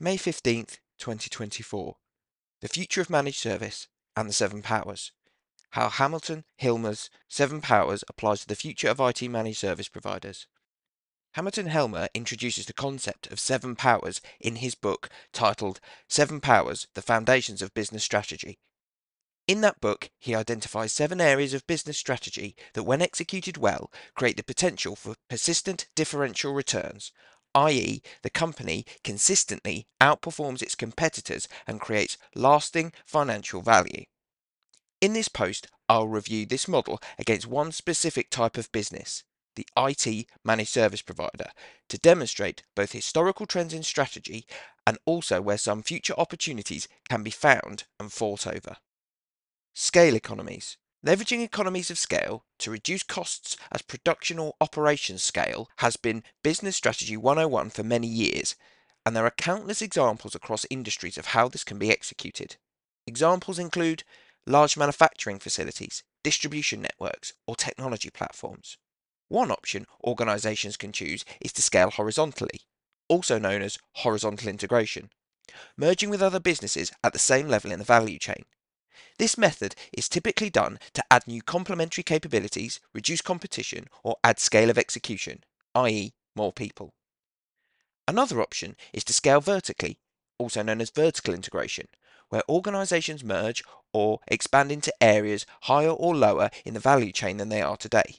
May 15th, 2024. The Future of Managed Service and the Seven Powers. How Hamilton Hilmer's Seven Powers applies to the future of IT managed service providers. Hamilton Hilmer introduces the concept of seven powers in his book titled Seven Powers, The Foundations of Business Strategy. In that book, he identifies seven areas of business strategy that, when executed well, create the potential for persistent differential returns, i.e., the company consistently outperforms its competitors and creates lasting financial value. In this post, I'll review this model against one specific type of business, the IT managed service provider, to demonstrate both historical trends in strategy and also where some future opportunities can be found and fought over. Scale economies. Leveraging economies of scale to reduce costs as production or operations scale has been Business Strategy 101 for many years, and there are countless examples across industries of how this can be executed. Examples include large manufacturing facilities, distribution networks, or technology platforms. One option organizations can choose is to scale horizontally, also known as horizontal integration, merging with other businesses at the same level in the value chain. This method is typically done to add new complementary capabilities, reduce competition, or add scale of execution, i.e., more people. Another option is to scale vertically, also known as vertical integration, where organizations merge or expand into areas higher or lower in the value chain than they are today.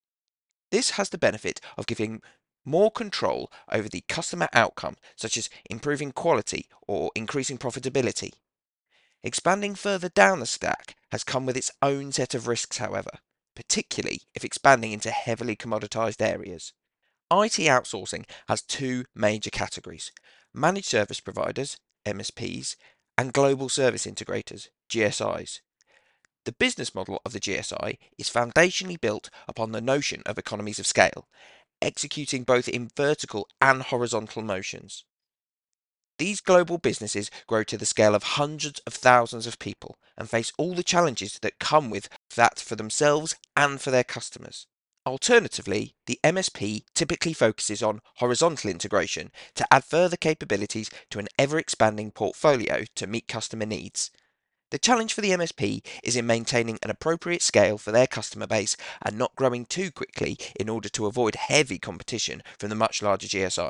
This has the benefit of giving more control over the customer outcome, such as improving quality or increasing profitability. Expanding further down the stack has come with its own set of risks, however, particularly if expanding into heavily commoditized areas. IT outsourcing has two major categories: managed service providers, MSPs, and global service integrators, GSIs. The business model of the GSI is foundationally built upon the notion of economies of scale, executing both in vertical and horizontal motions. These global businesses grow to the scale of hundreds of thousands of people and face all the challenges that come with that for themselves and for their customers. Alternatively, the MSP typically focuses on horizontal integration to add further capabilities to an ever-expanding portfolio to meet customer needs. The challenge for the MSP is in maintaining an appropriate scale for their customer base and not growing too quickly in order to avoid heavy competition from the much larger GSI.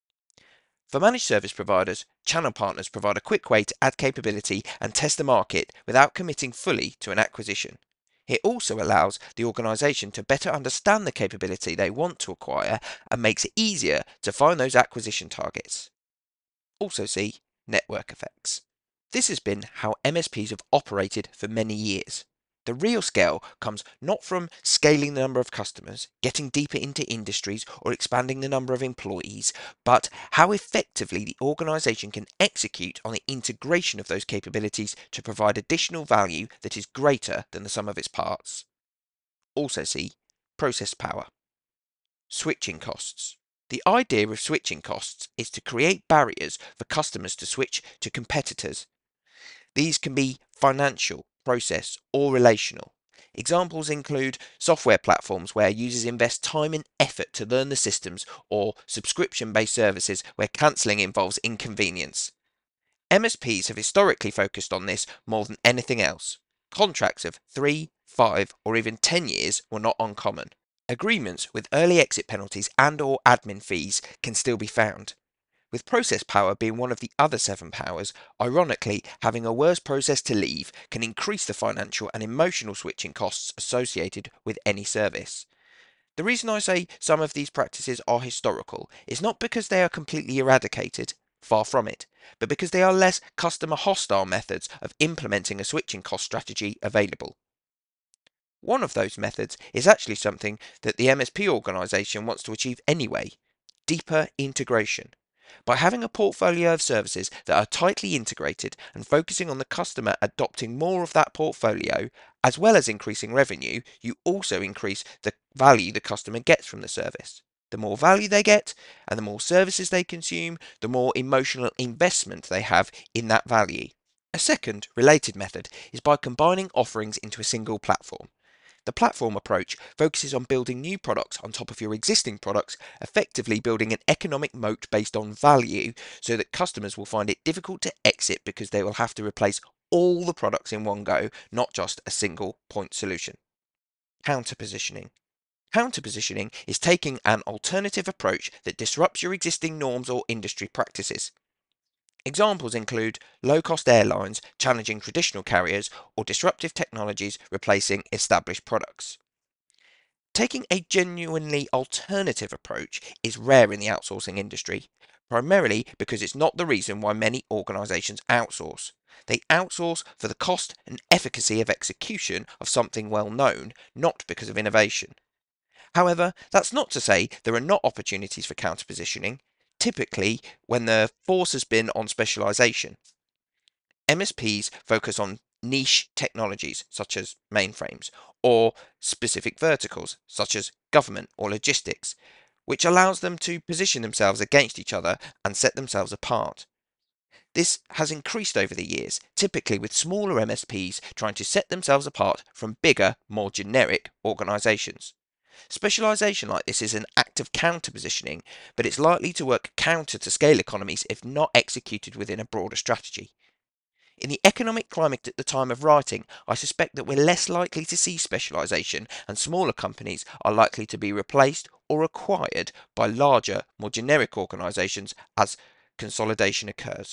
For managed service providers, channel partners provide a quick way to add capability and test the market without committing fully to an acquisition. It also allows the organisation to better understand the capability they want to acquire and makes it easier to find those acquisition targets. Also see network effects. This has been how MSPs have operated for many years. The real scale comes not from scaling the number of customers, getting deeper into industries, or expanding the number of employees, but how effectively the organisation can execute on the integration of those capabilities to provide additional value that is greater than the sum of its parts. Also see process power. Switching costs. The idea of switching costs is to create barriers for customers to switch to competitors. These can be financial, process, or relational. Examples include software platforms where users invest time and effort to learn the systems, or subscription-based services where cancelling involves inconvenience. MSPs have historically focused on this more than anything else. Contracts of 3, 5, or even 10 years were not uncommon. Agreements with early exit penalties and/or admin fees can still be found. With process power being one of the other seven powers, ironically, having a worse process to leave can increase the financial and emotional switching costs associated with any service. The reason I say some of these practices are historical is not because they are completely eradicated, far from it, but because they are less customer hostile methods of implementing a switching cost strategy available. One of those methods is actually something that the MSP organisation wants to achieve anyway: deeper integration. By having a portfolio of services that are tightly integrated and focusing on the customer adopting more of that portfolio, as well as increasing revenue, you also increase the value the customer gets from the service. The more value they get and the more services they consume, the more emotional investment they have in that value. A second related method is by combining offerings into a single platform. The platform approach focuses on building new products on top of your existing products, effectively building an economic moat based on value so that customers will find it difficult to exit because they will have to replace all the products in one go, not just a single point solution. Counter positioning. Counter positioning is taking an alternative approach that disrupts your existing norms or industry practices. Examples include low-cost airlines challenging traditional carriers or disruptive technologies replacing established products. Taking a genuinely alternative approach is rare in the outsourcing industry, primarily because it's not the reason why many organisations outsource. They outsource for the cost and efficacy of execution of something well known, not because of innovation. However, that's not to say there are not opportunities for counter-positioning, typically when the force has been on specialisation. MSPs focus on niche technologies such as mainframes or specific verticals such as government or logistics, which allows them to position themselves against each other and set themselves apart. This has increased over the years, typically with smaller MSPs trying to set themselves apart from bigger, more generic organisations. Specialisation like this is an act of counter positioning, but it's likely to work counter to scale economies if not executed within a broader strategy. In the economic climate at the time of writing, I suspect that we're less likely to see specialisation and smaller companies are likely to be replaced or acquired by larger, more generic organisations as consolidation occurs.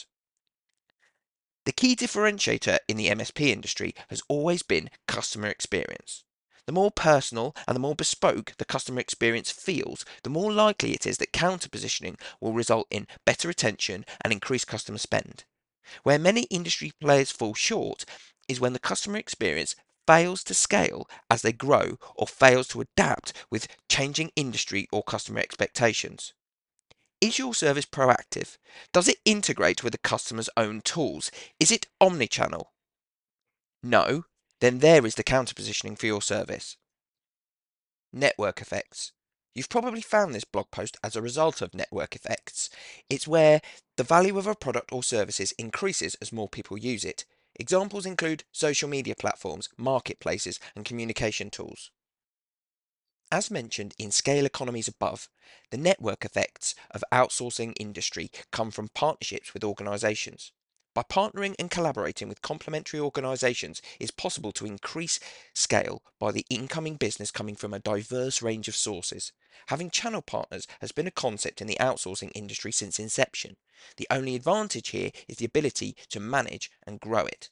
The key differentiator in the MSP industry has always been customer experience. The more personal and the more bespoke the customer experience feels, the more likely it is that counter positioning will result in better retention and increased customer spend. Where many industry players fall short is when the customer experience fails to scale as they grow or fails to adapt with changing industry or customer expectations. Is your service proactive? Does it integrate with the customer's own tools? Is it omnichannel? No? Then there is the counter positioning for your service. Network effects. You've probably found this blog post as a result of network effects. It's where the value of a product or services increases as more people use it. Examples include social media platforms, marketplaces, and communication tools. As mentioned in scale economies above, the network effects of outsourcing industry come from partnerships with organisations. By partnering and collaborating with complementary organisations, it's possible to increase scale by the incoming business coming from a diverse range of sources. Having channel partners has been a concept in the outsourcing industry since inception. The only advantage here is the ability to manage and grow it.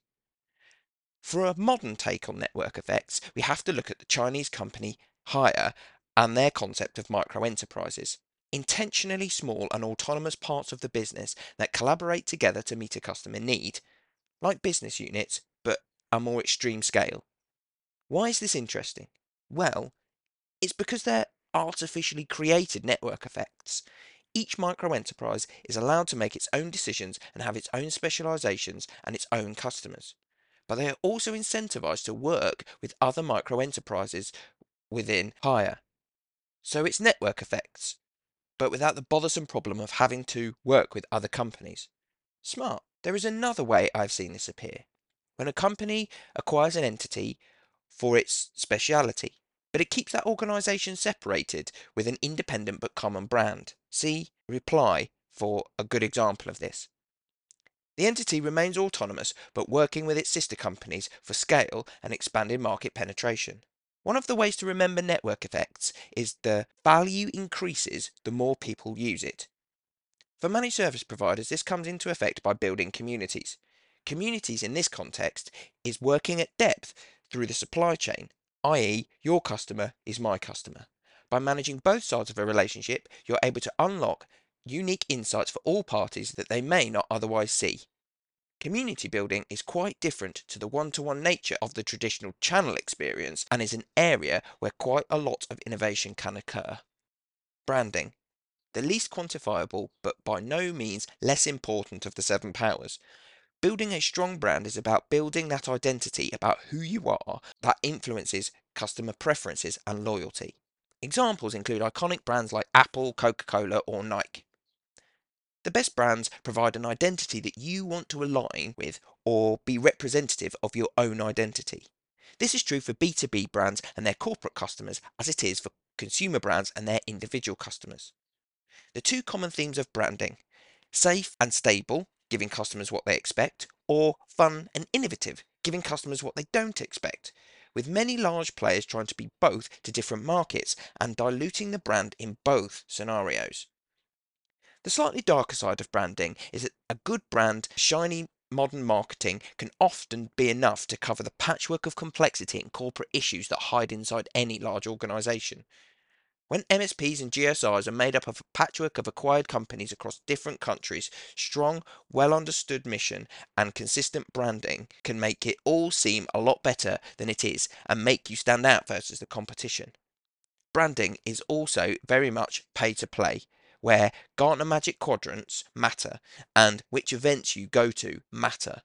For a modern take on network effects, we have to look at the Chinese company Haier and their concept of micro-enterprises. Intentionally small and autonomous parts of the business that collaborate together to meet a customer need, like business units, but a more extreme scale. Why is this interesting? Well, it's because they're artificially created network effects. Each micro-enterprise is allowed to make its own decisions and have its own specializations and its own customers. But they are also incentivized to work with other micro-enterprises within Haier. So it's network effects, but without the bothersome problem of having to work with other companies. Smart. There is another way I've seen this appear. When a company acquires an entity for its speciality, but it keeps that organization separated with an independent but common brand. See Reply for a good example of this. The entity remains autonomous but working with its sister companies for scale and expanded market penetration. One of the ways to remember network effects is the value increases the more people use it. For managed service providers, this comes into effect by building communities. Communities in this context is working at depth through the supply chain, i.e., your customer is my customer. By managing both sides of a relationship, you're able to unlock unique insights for all parties that they may not otherwise see. Community building is quite different to the one-to-one nature of the traditional channel experience and is an area where quite a lot of innovation can occur. Branding. The least quantifiable, but by no means less important of the seven powers. Building a strong brand is about building that identity about who you are that influences customer preferences and loyalty. Examples include iconic brands like Apple, Coca-Cola, or Nike. The best brands provide an identity that you want to align with or be representative of your own identity. This is true for B2B brands and their corporate customers as it is for consumer brands and their individual customers. The two common themes of branding: safe and stable, giving customers what they expect, or fun and innovative, giving customers what they don't expect, with many large players trying to be both to different markets and diluting the brand in both scenarios. The slightly darker side of branding is that a good brand, shiny modern marketing can often be enough to cover the patchwork of complexity and corporate issues that hide inside any large organisation. When MSPs and GSIs are made up of a patchwork of acquired companies across different countries, strong, well understood mission and consistent branding can make it all seem a lot better than it is and make you stand out versus the competition. Branding is also very much pay to play, where Gartner Magic Quadrants matter and which events you go to matter.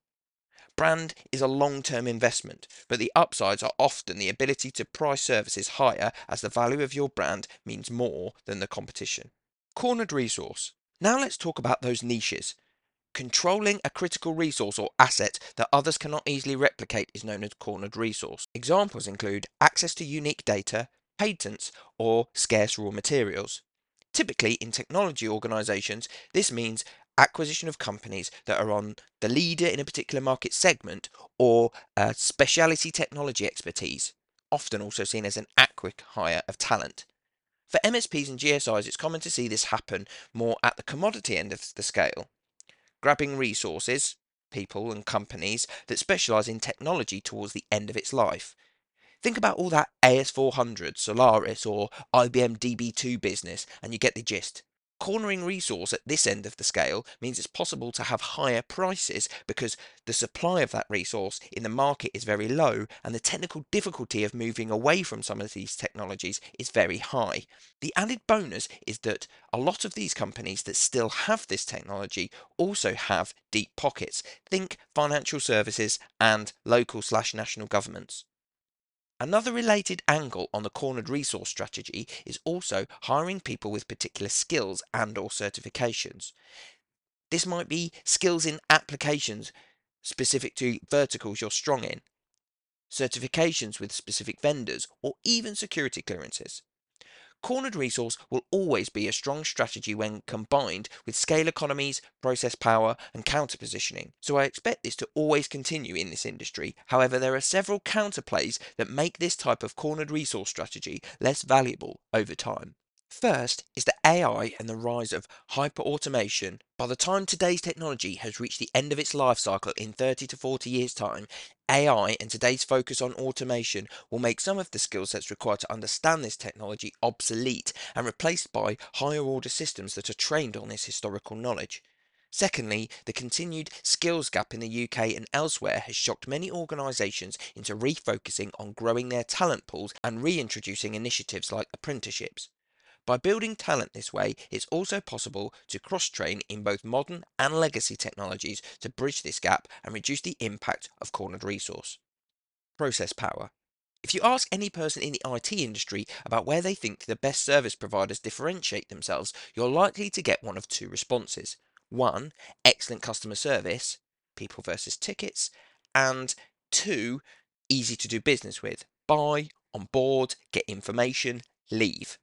Brand is a long-term investment, but the upsides are often the ability to price services higher as the value of your brand means more than the competition. Cornered resource. Now let's talk about those niches. Controlling a critical resource or asset that others cannot easily replicate is known as cornered resource. Examples include access to unique data, patents, or scarce raw materials. Typically, in technology organizations, this means acquisition of companies that are on the leader in a particular market segment or specialty technology expertise, often also seen as an acquick hire of talent. For MSPs and GSIs, it's common to see this happen more at the commodity end of the scale, grabbing resources, people and companies that specialize in technology towards the end of its life. Think about all that AS400, Solaris, or IBM DB2 business, and you get the gist. Cornering resource at this end of the scale means it's possible to have higher prices because the supply of that resource in the market is very low and the technical difficulty of moving away from some of these technologies is very high. The added bonus is that a lot of these companies that still have this technology also have deep pockets. Think financial services and local/national governments. Another related angle on the cornered resource strategy is also hiring people with particular skills and or certifications. This might be skills in applications specific to verticals you're strong in, certifications with specific vendors, or even security clearances. Cornered resource will always be a strong strategy when combined with scale economies, process power, and counter positioning. So I expect this to always continue in this industry. However, there are several counterplays that make this type of cornered resource strategy less valuable over time. First is the AI and the rise of hyper-automation. By the time today's technology has reached the end of its life cycle in 30 to 40 years' time, AI and today's focus on automation will make some of the skill sets required to understand this technology obsolete and replaced by higher order systems that are trained on this historical knowledge. Secondly, the continued skills gap in the UK and elsewhere has shocked many organisations into refocusing on growing their talent pools and reintroducing initiatives like apprenticeships. By building talent this way, it's also possible to cross-train in both modern and legacy technologies to bridge this gap and reduce the impact of cornered resource. Process power. If you ask any person in the IT industry about where they think the best service providers differentiate themselves, you're likely to get one of two responses. One, excellent customer service, people versus tickets, and two, easy to do business with, buy, on board, get information, leave.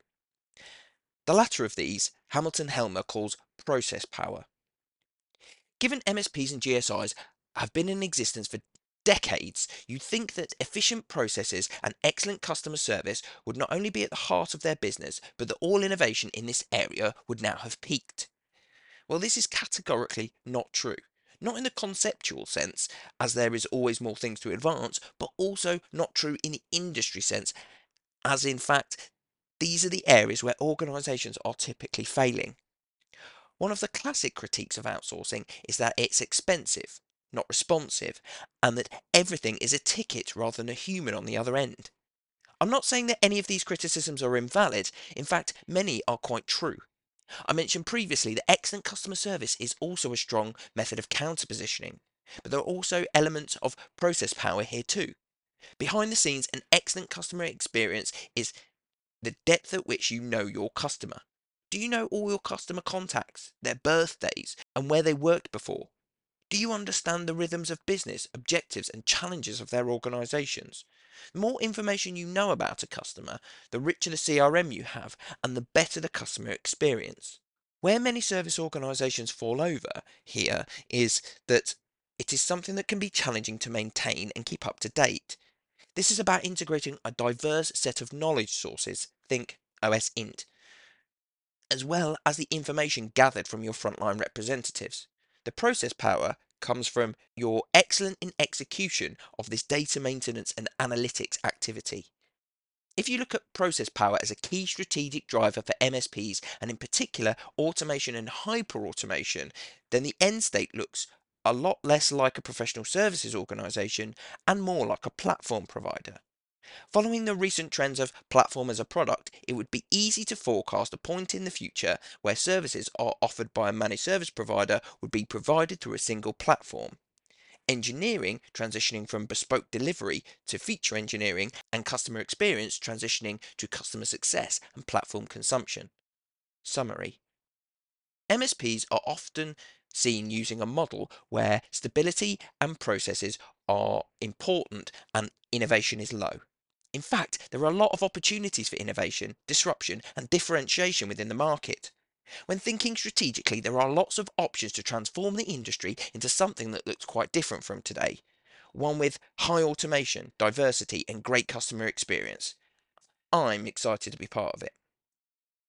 The latter of these, Hamilton Helmer calls process power. Given MSPs and GSIs have been in existence for decades, you'd think that efficient processes and excellent customer service would not only be at the heart of their business, but that all innovation in this area would now have peaked. Well, this is categorically not true. Not in the conceptual sense, as there is always more things to advance, but also not true in the industry sense, as in fact, these are the areas where organisations are typically failing. One of the classic critiques of outsourcing is that it's expensive, not responsive, and that everything is a ticket rather than a human on the other end. I'm not saying that any of these criticisms are invalid, in fact, many are quite true. I mentioned previously that excellent customer service is also a strong method of counter positioning, but there are also elements of process power here too. Behind the scenes, an excellent customer experience is the depth at which you know your customer. Do you know all your customer contacts, their birthdays, and where they worked before? Do you understand the rhythms of business, objectives, and challenges of their organizations? The more information you know about a customer, the richer the CRM you have, and the better the customer experience. Where many service organisations fall over here is that it is something that can be challenging to maintain and keep up to date. This is about integrating a diverse set of knowledge sources, think OS Int, as well as the information gathered from your frontline representatives. The process power comes from your excellent in execution of this data maintenance and analytics activity. If you look at process power as a key strategic driver for MSPs, and in particular automation and hyper automation, then the end state looks a lot less like a professional services organization and more like a platform provider. Following the recent trends of platform as a product, it would be easy to forecast a point in the future where services are offered by a managed service provider would be provided through a single platform. Engineering transitioning from bespoke delivery to feature engineering, and customer experience transitioning to customer success and platform consumption. Summary: MSPs are often seen using a model where stability and processes are important and innovation is low. In fact, there are a lot of opportunities for innovation, disruption, and differentiation within the market. When thinking strategically, there are lots of options to transform the industry into something that looks quite different from today. One with high automation, diversity, and great customer experience. I'm excited to be part of it.